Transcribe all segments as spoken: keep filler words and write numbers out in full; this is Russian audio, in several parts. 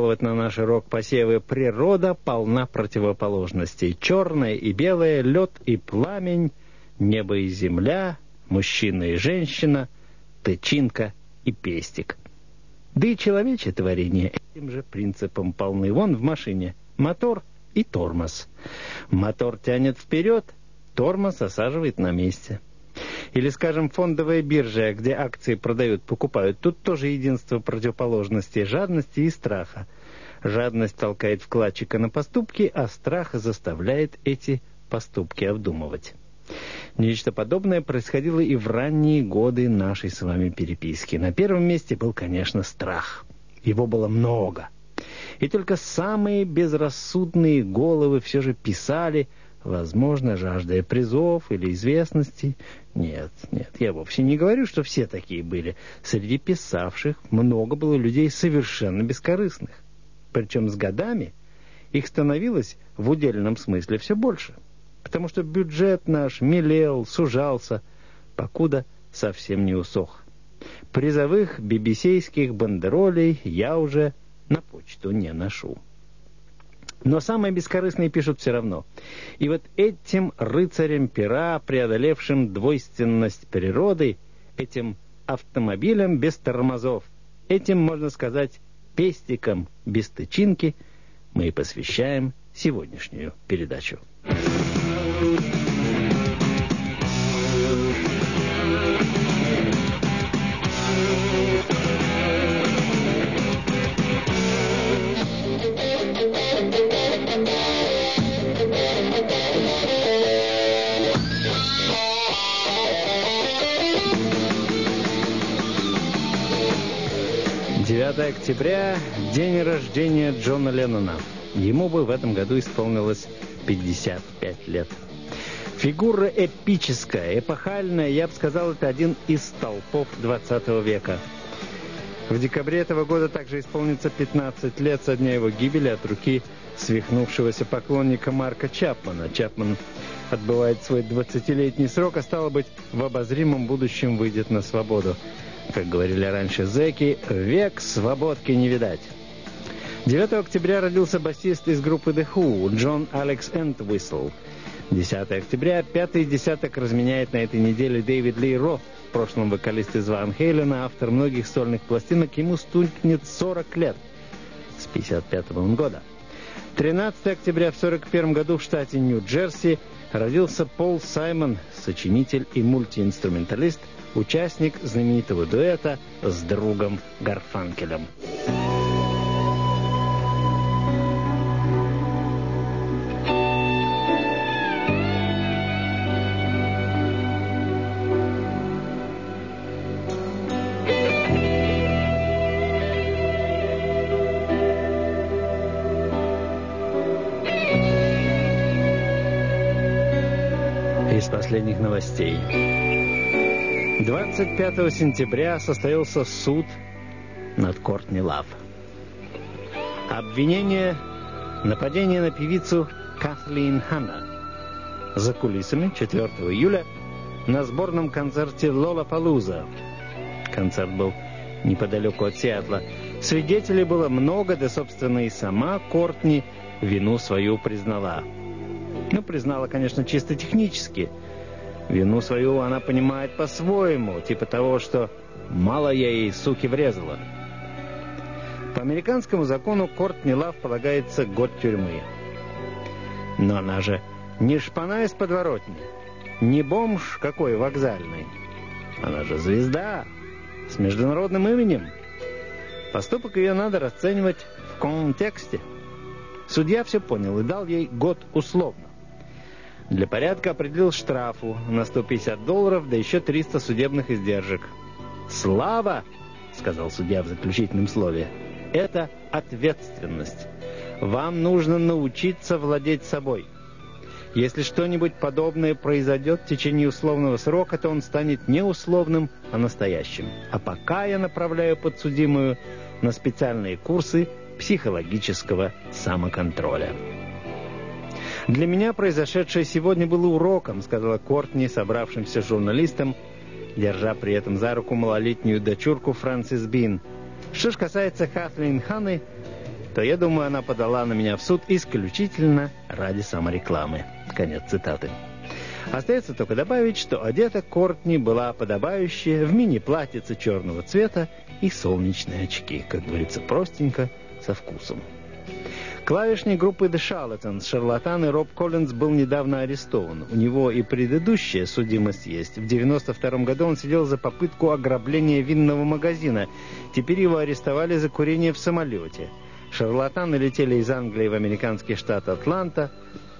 пожаловать на наш рок-посевы. Природа полна противоположностей. Черное и белое, лед и пламень, небо и земля, мужчина и женщина, тычинка и пестик. Да и человечье творение этим же принципом полны. Вон в машине мотор и тормоз. Мотор тянет вперед, тормоз осаживает на месте. Или, скажем, фондовая биржа, где акции продают, покупают. Тут тоже единство противоположностей жадности и страха. Жадность толкает вкладчика на поступки, а страх заставляет эти поступки обдумывать. Нечто подобное происходило и в ранние годы нашей с вами переписки. На первом месте был, конечно, страх. Его было много. И только самые безрассудные головы все же писали, возможно, жаждая призов или известности. Нет, нет, я вовсе не говорю, что все такие были. Среди писавших много было людей совершенно бескорыстных. Причем с годами их становилось в удельном смысле все больше. Потому что бюджет наш мелел, сужался, покуда совсем не усох. Призовых бибисейских бандеролей я уже на почту не ношу. Но самые бескорыстные пишут все равно. И вот этим рыцарям пера, преодолевшим двойственность природы, этим автомобилям без тормозов, этим, можно сказать, пестикам без тычинки, мы и посвящаем сегодняшнюю передачу. девятого октября – день рождения Джона Леннона. Ему бы в этом году исполнилось пятьдесят пять лет. Фигура эпическая, эпохальная, я бы сказал, это один из столпов двадцатого века. В декабре этого года также исполнится пятнадцать лет со дня его гибели от руки свихнувшегося поклонника Марка Чапмана. Чапман отбывает свой двадцатилетний срок, а стало быть, в обозримом будущем выйдет на свободу. Как говорили раньше зэки, век свободки не видать. девятого октября родился басист из группы The Who Джон Алекс Энтвисл. десятого октября пятый десяток разменяет на этой неделе Дэвид Ли Рот, в прошлом вокалист из Ван Хейлена, автор многих сольных пластинок. Ему стукнет сорок лет. С пятьдесят пятого он года. тринадцатого октября в сорок первом году в штате Нью-Джерси родился Пол Саймон, сочинитель и мультиинструменталист, участник знаменитого дуэта с другом Гарфанкелем. Из последних новостей. двадцать пятого сентября состоялся суд над Кортни Лав. Обвинение — нападение на певицу Катлин Ханна. За кулисами четвёртого июля на сборном концерте «Лолапалуза». Концерт был неподалеку от Сиэтла. Свидетелей было много, да, собственно, и сама Кортни вину свою признала. Ну, признала, конечно, чисто технически. Вину свою она понимает по-своему, типа того, что мало я ей, суки, врезала. По американскому закону Кортни Лав полагается год тюрьмы. Но она же не шпана из подворотни, не бомж какой вокзальный. Она же звезда с международным именем. Поступок ее надо расценивать в контексте. Судья все понял и дал ей год условно. Для порядка определил штрафу на сто пятьдесят долларов, да еще триста судебных издержек. «Слава, — сказал судья в заключительном слове, — это ответственность. Вам нужно научиться владеть собой. Если что-нибудь подобное произойдет в течение условного срока, то он станет не условным, а настоящим. А пока я направляю подсудимую на специальные курсы психологического самоконтроля». «Для меня произошедшее сегодня было уроком», — сказала Кортни собравшимся журналистам, держа при этом за руку малолетнюю дочурку Франсис Бин. «Что ж касается Катлин Ханны, то, я думаю, она подала на меня в суд исключительно ради саморекламы. Конец цитаты. Остается только добавить, что одета Кортни была подобающая в мини-платьице черного цвета и солнечные очки, как говорится, простенько, со вкусом. Клавишник группы The Charlatans, шарлатан и Роб Коллинз был недавно арестован. У него и предыдущая судимость есть. В девяносто втором году он сидел за попытку ограбления винного магазина. Теперь его арестовали за курение в самолете. Шарлатаны летели из Англии в американский штат Атланта.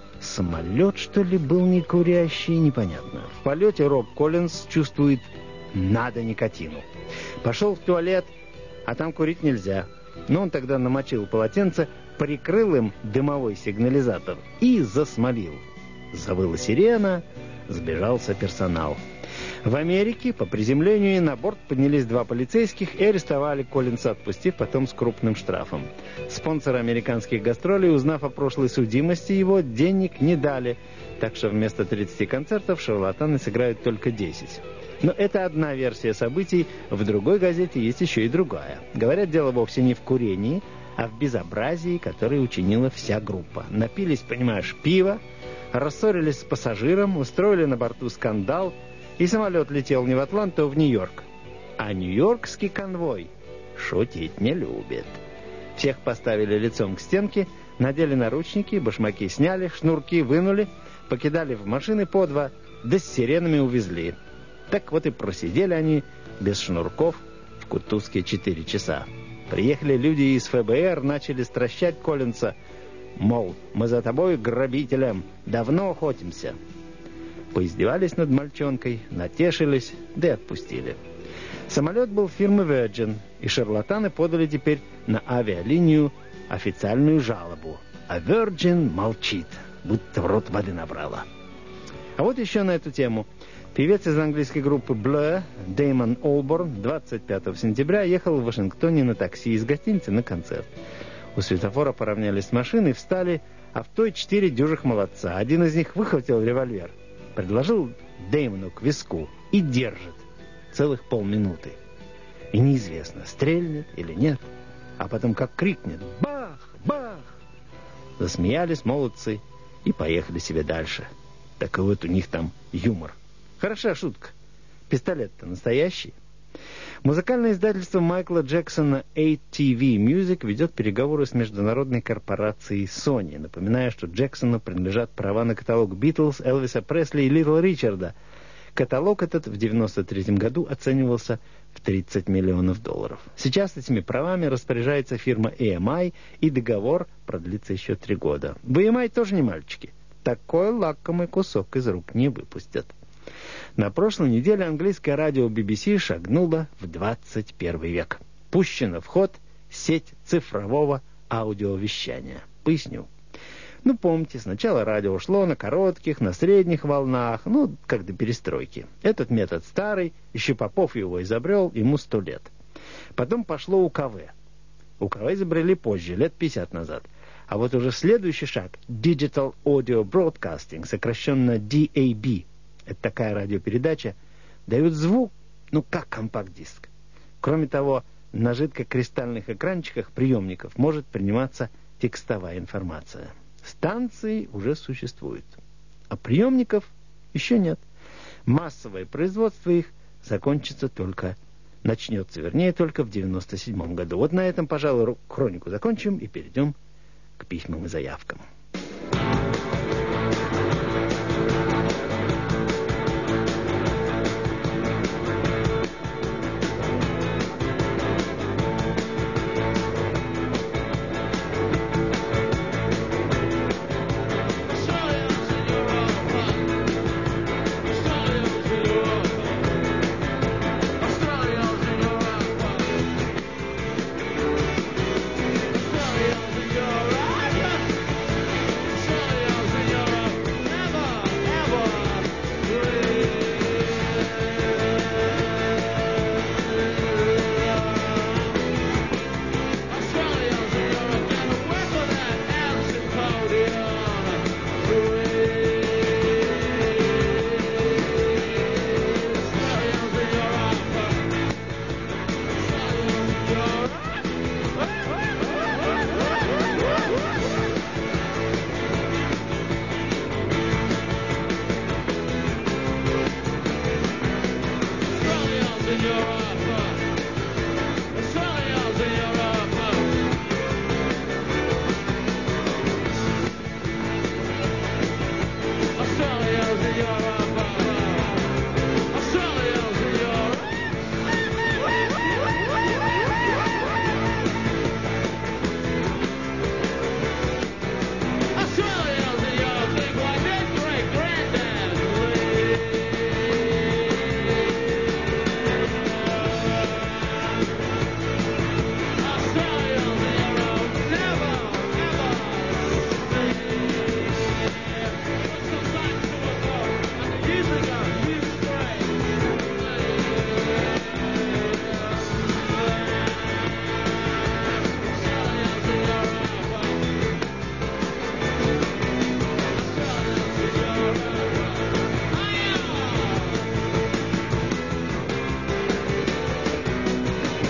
Самолет, что ли, был не курящий, непонятно. В полете Роб Коллинз чувствует «надо никотину». Пошел в туалет, а там курить нельзя. Но он тогда намочил полотенце, прикрыл им дымовой сигнализатор и засмолил. Завыла сирена, сбежался персонал. В Америке по приземлению на борт поднялись два полицейских и арестовали Коллинса, отпустив потом с крупным штрафом. Спонсоры американских гастролей, узнав о прошлой судимости его, денег не дали, так что вместо тридцати концертов шарлатаны сыграют только десять. Но это одна версия событий, в другой газете есть еще и другая. Говорят, дело вовсе не в курении, а в безобразии, которое учинила вся группа. Напились, понимаешь, пива, рассорились с пассажиром, устроили на борту скандал, и самолет летел не в Атланту, а в Нью-Йорк. А нью-йоркский конвой шутить не любит. Всех поставили лицом к стенке, надели наручники, башмаки сняли, шнурки вынули, покидали в машины по два, да с сиренами увезли. Так вот и просидели они без шнурков в Кутузке четыре часа. Приехали люди из эф бэ эр, начали стращать Коллинса. Мол, мы за тобой, грабителем, давно охотимся. Поиздевались над мальчонкой, натешились, да и отпустили. Самолет был фирмы Virgin, и шарлатаны подали теперь на авиалинию официальную жалобу. А Virgin молчит, будто в рот воды набрала. А вот еще на эту тему. Певец из английской группы Blur, Дэймон Олборн, двадцать пятого сентября ехал в Вашингтоне на такси из гостиницы на концерт. У светофора поравнялись с машиной, встали, а в той четыре дюжих молодца. Один из них выхватил револьвер, предложил Дэймону к виску и держит целых полминуты. И неизвестно, стрельнет или нет, а потом как крикнет «Бах! Бах!». Засмеялись молодцы и поехали себе дальше. Так и вот у них там юмор. Хороша шутка. Пистолет-то настоящий. Музыкальное издательство Майкла Джексона эй ти ви Music ведет переговоры с международной корпорацией Sony, напоминая, что Джексону принадлежат права на каталог Битлз, Элвиса Пресли и Литл Ричарда. Каталог этот в девяносто третьем году оценивался в тридцать миллионов долларов. Сейчас этими правами распоряжается фирма и эм ай, и договор продлится еще три года. В и эм ай тоже не мальчики. Такой лакомый кусок из рук не выпустят. На прошлой неделе английское радио би би си шагнуло в двадцать первый век. Пущена в ход сеть цифрового аудиовещания. Поясню. Ну, помните, сначала радио шло на коротких, на средних волнах, ну, как до перестройки. Этот метод старый, еще Попов его изобрел, ему сто лет. Потом пошло у ка вэ. у ка вэ изобрели позже, лет пятьдесят назад. А вот уже следующий шаг – Digital Audio Broadcasting, сокращенно ди эй би. Это такая радиопередача, дает звук, ну, как компакт-диск. Кроме того, на жидкокристальных экранчиках приемников может приниматься текстовая информация. Станции уже существуют, а приемников еще нет. Массовое производство их закончится только, начнется, вернее, только в девяносто седьмом году. Вот на этом, пожалуй, хронику закончим и перейдем к письмам и заявкам.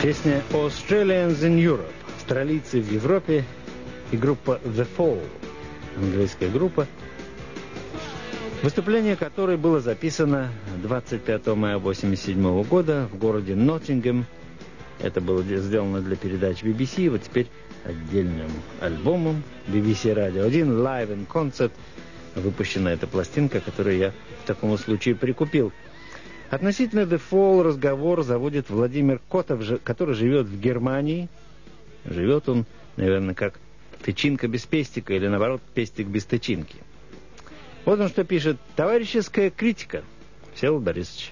Песня «Australians in Europe», австралийцы в Европе, и группа The Fall, английская группа, выступление которой было записано двадцать пятого мая восемьдесят седьмого года в городе Ноттингем. Это было сделано для передач би би си, вот теперь отдельным альбомом би би си Radio один Live in Concert выпущена эта пластинка, которую я в таком случае прикупил. Относительно The Fall разговор заводит Владимир Котов, который живет в Германии. Живет он, наверное, как тычинка без пестика, или наоборот, пестик без тычинки. Вот он что пишет. Товарищеская критика. Всеволод Борисович,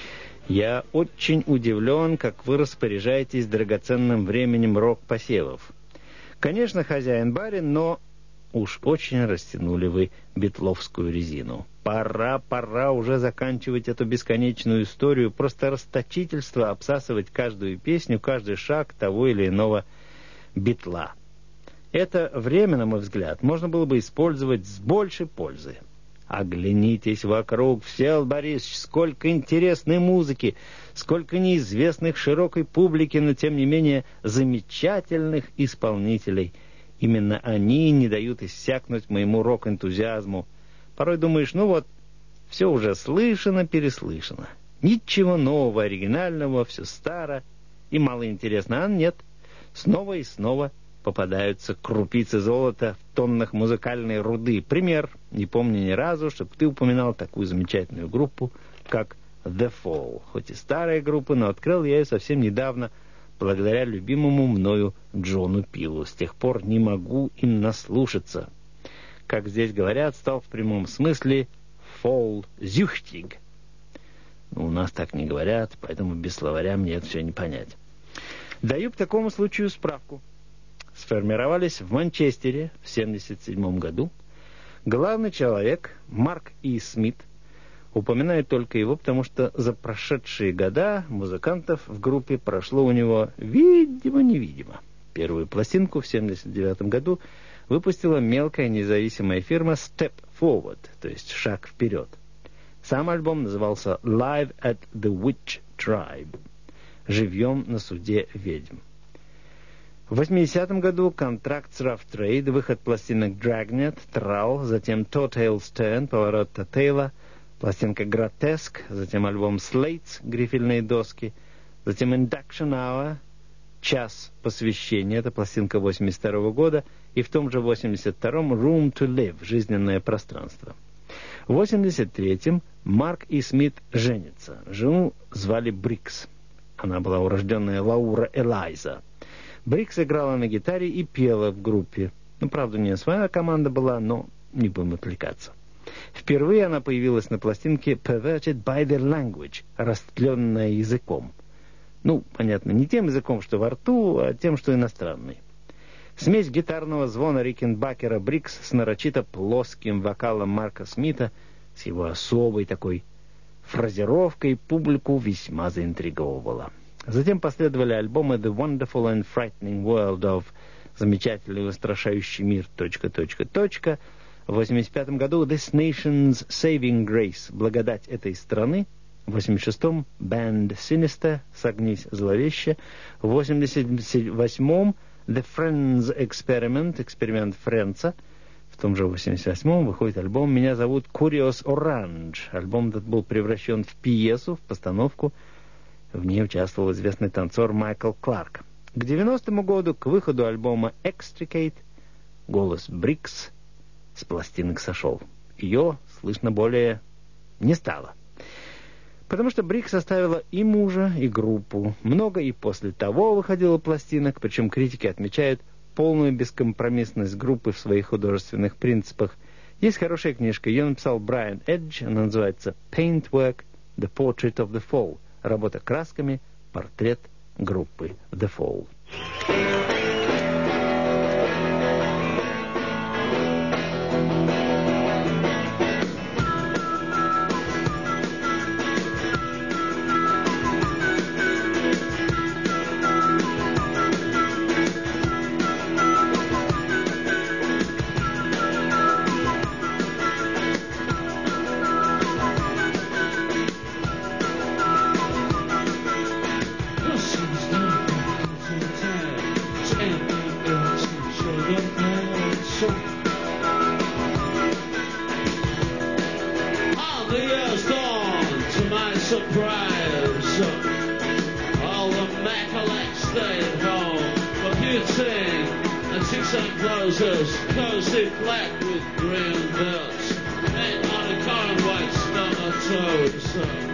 я очень удивлен, как вы распоряжаетесь драгоценным временем рок-посевов. Конечно, хозяин барин, но уж очень растянули вы битловскую резину. Пора, пора уже заканчивать эту бесконечную историю. Просто расточительство обсасывать каждую песню, каждый шаг того или иного битла. Это время, на мой взгляд, можно было бы использовать с большей пользой. Оглянитесь вокруг, Всеволод Борисович, сколько интересной музыки, сколько неизвестных широкой публике, но тем не менее замечательных исполнителей. Именно они не дают иссякнуть моему рок-энтузиазму. Порой думаешь, ну вот, все уже слышано, переслышано. Ничего нового, оригинального, все старо и мало интересно. А нет, снова и снова попадаются крупицы золота в тоннах музыкальной руды. Пример, не помню ни разу, чтобы ты упоминал такую замечательную группу, как The Fall. Хоть и старая группа, но открыл я ее совсем недавно, благодаря любимому мною Джону Пилу. С тех пор не могу им наслушаться. Как здесь говорят, стал в прямом смысле fall-зюхтиг. Ну, у нас так не говорят, поэтому без словаря мне это все не понять. Даю к такому случаю справку. Сформировались в Манчестере в семьдесят седьмом году. Главный человек Марк И. Смит. Упоминаю только его, потому что за прошедшие года музыкантов в группе прошло у него видимо-невидимо. Первую пластинку в семьдесят девятом году выпустила мелкая независимая фирма Step Forward, то есть «Шаг вперед». Сам альбом назывался Live at the Witch Tribe. Живьем на суде ведьм. В восьмидесятом году контракт с Rough Trade, выход пластинок Dragnet, Trall, затем Toe Tales Turn, поворот Тотейла, пластинка Grotesque, затем альбом Slates, грифельные доски, затем Induction Hour, час посвящения, это пластинка восемьдесят второго года, и в том же восемьдесят втором Room to Live, жизненное пространство. В восемьдесят третьем Марк И. Смит женится. Жену звали Брикс. Она была урожденная Лаура Элайза. Брикс играла на гитаре и пела в группе. Ну, правда, не своя команда была, но не будем отвлекаться. Впервые она появилась на пластинке Perverted by the Language, растленная языком. Ну, понятно, не тем языком, что во рту, а тем, что иностранный. Смесь гитарного звона Рикенбакера Брикс с нарочито плоским вокалом Марка Смита, с его особой такой фразировкой, публику весьма заинтриговывала. Затем последовали альбомы The Wonderful and Frightening World of замечательный и устрашающий мир, точка, точка, точка. В восемьдесят пятом году This Nation's Saving Grace, благодать этой страны. В восемьдесят шестом Band Sinister, согнись зловеще. В восемьдесят восьмом The Friends Experiment, эксперимент Френца. В том же восемьдесят восьмом выходит альбом «Меня зовут Curious Orange». Альбом этот был превращен в пьесу, в постановку. В ней участвовал известный танцор Майкл Кларк. К девяностому году, к выходу альбома Extricate, голос Брикс с пластинок сошел. Ее слышно более не стало. Потому что Брикс оставила и мужа, и группу. Много и после того выходило пластинок, причем критики отмечают полную бескомпромиссность группы в своих художественных принципах. Есть хорошая книжка, ее написал Брайан Эдж, она называется Paintwork, The Portrait of the Fall. Работа красками, портрет группы The Fall. This is the surprise. All the Macalax stayed home for beauty and six enclosures, cozy black with green belts, and on a car and white stomach toes.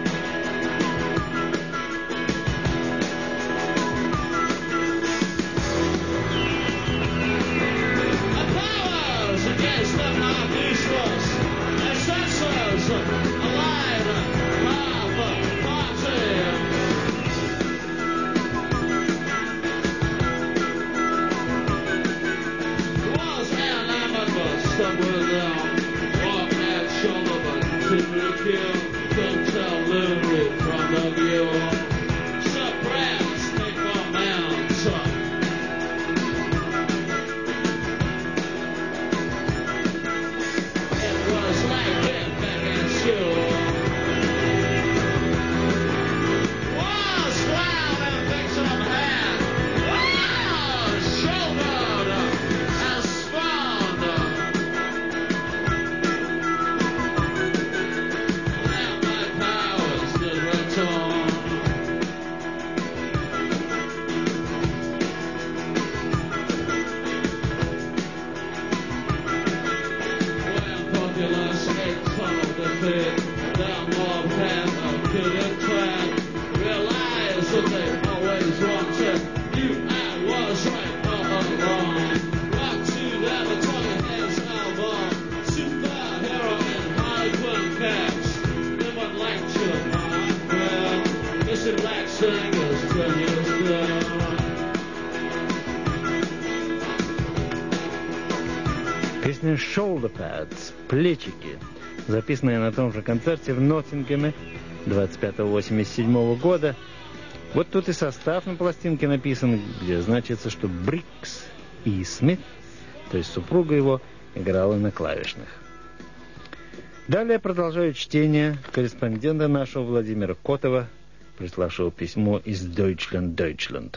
The powers against the mob useless, their senses alive and have a party. Was enamored but stumbled down, walked at shoulder but couldn't kill, couldn't tell Louis from the view. Suppressed people mounts up. It was like getting back in school. Was loud and fixing them hand. Was shouldered and spawned. Now my powers did return. When populace ate some of the pit, down mob had a good track. Realized that they always wanted you. I was right all along. Rock to them, a talking heads album. Superhero and Hollywood caps. They would like to my friend. Mister Black singers, ten years down. Песня «Shoulder Pads» — «Плечики», записанная на том же концерте в Ноттингеме двадцать пятого восемьдесят седьмого года. Вот тут и состав на пластинке написан, где значится, что Брикс и Смит, то есть супруга его, играла на клавишных. Далее продолжаю чтение корреспондента нашего Владимира Котова, приславшего письмо из Deutschland, Deutschland.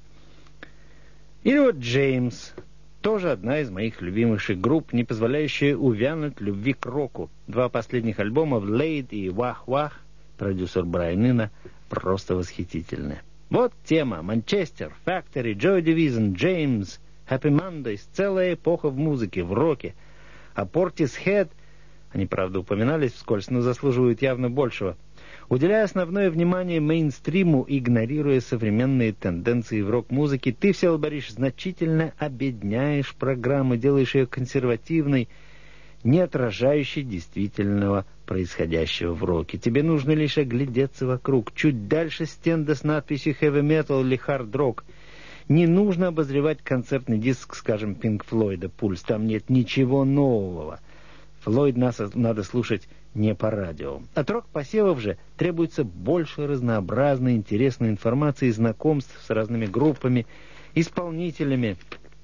Или вот Джеймс, тоже одна из моих любимейших групп, не позволяющая увянуть любви к року. Два последних альбома «Blade» и «Вах-Вах», продюсер Брайан Ина, просто восхитительны. Вот тема: Манчестер, Factory, Joy Division, Джеймс, Happy Mondays, целая эпоха в музыке, в роке. А Portishead, они, правда, упоминались вскользь, но заслуживают явно большего. Уделяя основное внимание мейнстриму, игнорируя современные тенденции в рок-музыке, ты, Всеволод Борисович, значительно обедняешь программу, делаешь ее консервативной, не отражающей действительного происходящего в роке. Тебе нужно лишь оглядеться вокруг, чуть дальше стенда с надписью «Heavy Metal» или «Hard Rock». Не нужно обозревать концертный диск, скажем, Pink Floyd, «Пульс». Там нет ничего нового. Флойд нас надо слушать не по радио. От рок-посевов же требуется больше разнообразной, интересной информации, знакомств с разными группами, исполнителями,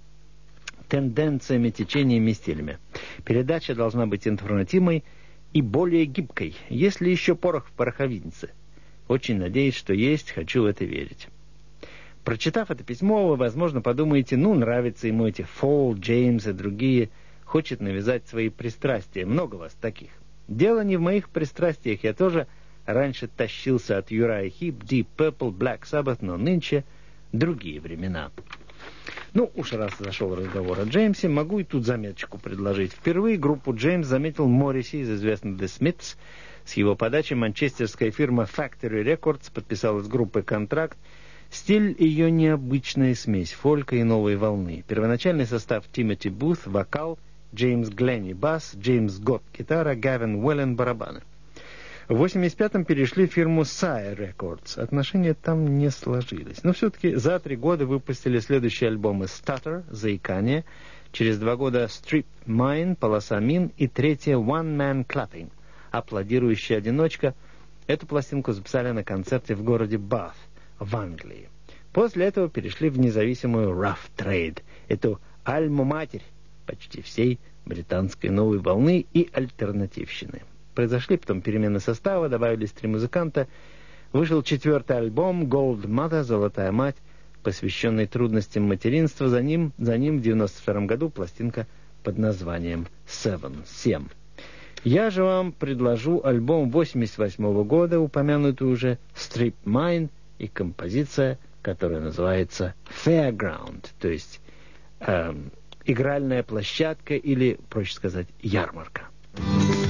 тенденциями, течениями и стилями. Передача должна быть информативной и более гибкой, если еще порох в пороховнице. Очень надеюсь, что есть, хочу в это верить. Прочитав это письмо, вы, возможно, подумаете, ну, нравятся ему эти Фолл, Джеймс и другие, хочет навязать свои пристрастия. Много вас таких. Дело не в моих пристрастиях, я тоже раньше тащился от Uriah Heep, Deep Purple, Black Sabbath, но нынче другие времена. Ну, уж раз зашел разговор о Джеймсе, могу и тут заметочку предложить. Впервые группу Джеймс заметил Морриси из известных The Smiths. С его подачи манчестерская фирма Factory Records подписала с группой контракт. Стиль ее необычная смесь фолька и новой волны. Первоначальный состав: Тимоти Бут, вокал, Джеймс Гленни, бас, Джеймс Готт, гитара, Гавин Уэллен, барабаны. В восемьдесят пятом перешли в фирму Sire Records. Отношения там не сложились. Но все-таки за три года выпустили следующие альбомы: Stutter, заикание, через два года Strip Mine, полоса мин, и третье One Man Clapping, аплодирующая одиночка. Эту пластинку записали на концерте в городе Баth в Англии. После этого перешли в независимую Rough Trade, эту альму-матерь почти всей британской новой волны и альтернативщины. Произошли потом перемены состава, добавились три музыканта. Вышел четвертый альбом Gold Mother, «Золотая мать», посвященный трудностям материнства. За ним, за ним в девяносто втором году пластинка под названием Seven, семь. Я же вам предложу альбом восемьдесят восьмого года, упомянутый уже Strip Mine, и композиция, которая называется Fairground, то есть эм, игральная площадка или, проще сказать, ярмарка.